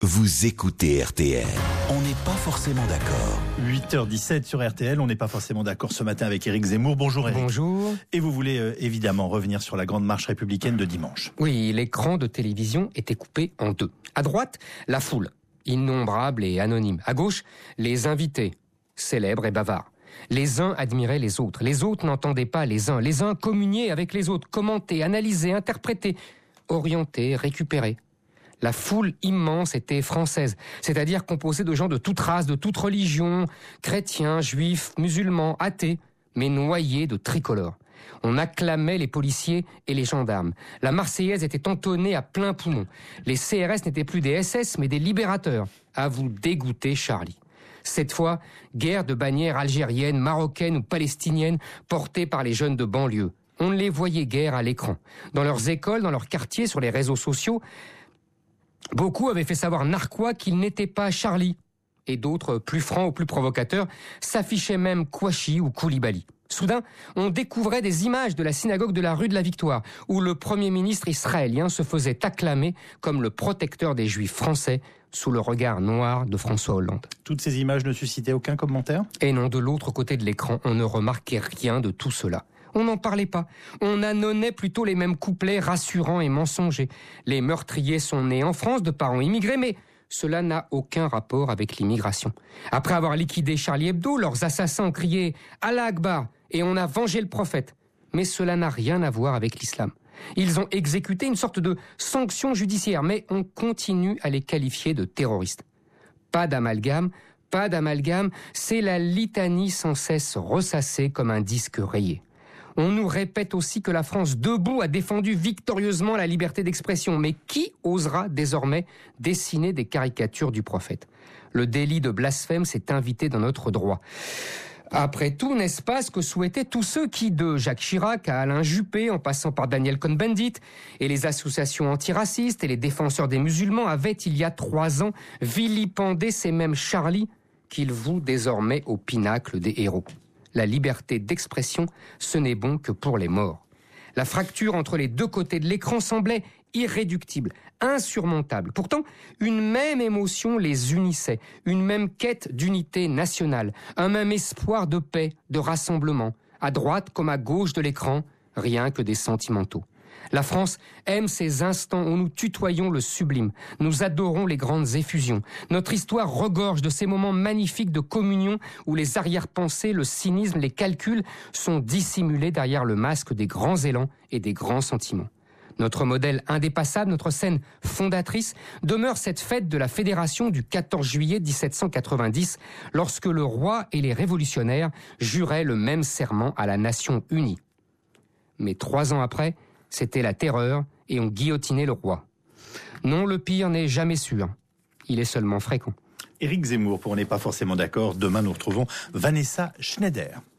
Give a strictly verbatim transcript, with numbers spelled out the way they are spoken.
Vous écoutez R T L. On n'est pas forcément d'accord. huit heures dix-sept sur R T L, on n'est pas forcément d'accord ce matin avec Éric Zemmour. Bonjour Éric. Bonjour. Et vous voulez euh, évidemment revenir sur la grande marche républicaine de dimanche. Oui, l'écran de télévision était coupé en deux. À droite, la foule, innombrable et anonyme. À gauche, les invités, célèbres et bavards. Les uns admiraient les autres, les autres n'entendaient pas les uns, les uns communiaient avec les autres, commentaient, analysaient, interprétaient, orientaient, récupéraient. La foule immense était française, c'est-à-dire composée de gens de toute race, de toute religion, chrétiens, juifs, musulmans, athées, mais noyés de tricolore. On acclamait les policiers et les gendarmes. La Marseillaise était entonnée à plein poumon. Les C R S n'étaient plus des S S, mais des libérateurs. À vous dégoûter, Charlie. Cette fois, guerre de bannières algériennes, marocaines ou palestiniennes portées par les jeunes de banlieue. On ne les voyait guère à l'écran. Dans leurs écoles, dans leurs quartiers, sur les réseaux sociaux, beaucoup avaient fait savoir narquois qu'ils n'étaient pas Charlie. Et d'autres, plus francs ou plus provocateurs, s'affichaient même Kouachi ou Koulibaly. Soudain, on découvrait des images de la synagogue de la rue de la Victoire, où le Premier ministre israélien se faisait acclamer comme le protecteur des Juifs français, sous le regard noir de François Hollande. Toutes ces images ne suscitaient aucun commentaire ? Et non, de l'autre côté de l'écran, on ne remarquait rien de tout cela. On n'en parlait pas. On annonnait plutôt les mêmes couplets rassurants et mensongers. Les meurtriers sont nés en France de parents immigrés, mais cela n'a aucun rapport avec l'immigration. Après avoir liquidé Charlie Hebdo, leurs assassins ont crié « Allah Akbar » et on a vengé le prophète. Mais cela n'a rien à voir avec l'islam. Ils ont exécuté une sorte de sanction judiciaire, mais on continue à les qualifier de terroristes. Pas d'amalgame, pas d'amalgame, c'est la litanie sans cesse ressassée comme un disque rayé. On nous répète aussi que la France debout a défendu victorieusement la liberté d'expression. Mais qui osera désormais dessiner des caricatures du prophète ? Le délit de blasphème s'est invité dans notre droit. Après tout, n'est-ce pas ce que souhaitaient tous ceux qui, de Jacques Chirac à Alain Juppé, en passant par Daniel Cohn-Bendit, et les associations antiracistes et les défenseurs des musulmans avaient, il y a trois ans, vilipendé ces mêmes Charlie qu'ils vouent désormais au pinacle des héros. La liberté d'expression, ce n'est bon que pour les morts. La fracture entre les deux côtés de l'écran semblait irréductible, insurmontable. Pourtant, une même émotion les unissait, une même quête d'unité nationale, un même espoir de paix, de rassemblement. À droite comme à gauche de l'écran, rien que des sentimentaux. La France aime ces instants où nous tutoyons le sublime. Nous adorons les grandes effusions. Notre histoire regorge de ces moments magnifiques de communion où les arrière-pensées, le cynisme, les calculs sont dissimulés derrière le masque des grands élans et des grands sentiments. Notre modèle indépassable, notre scène fondatrice, demeure cette fête de la Fédération du quatorze juillet dix-sept cent quatre-vingt-dix, lorsque le roi et les révolutionnaires juraient le même serment à la nation unie. Mais trois ans après, c'était la terreur et on guillotinait le roi. Non, le pire n'est jamais sûr. Il est seulement fréquent. Éric Zemmour, pour On n'est pas forcément d'accord, demain nous retrouvons Vanessa Schneider.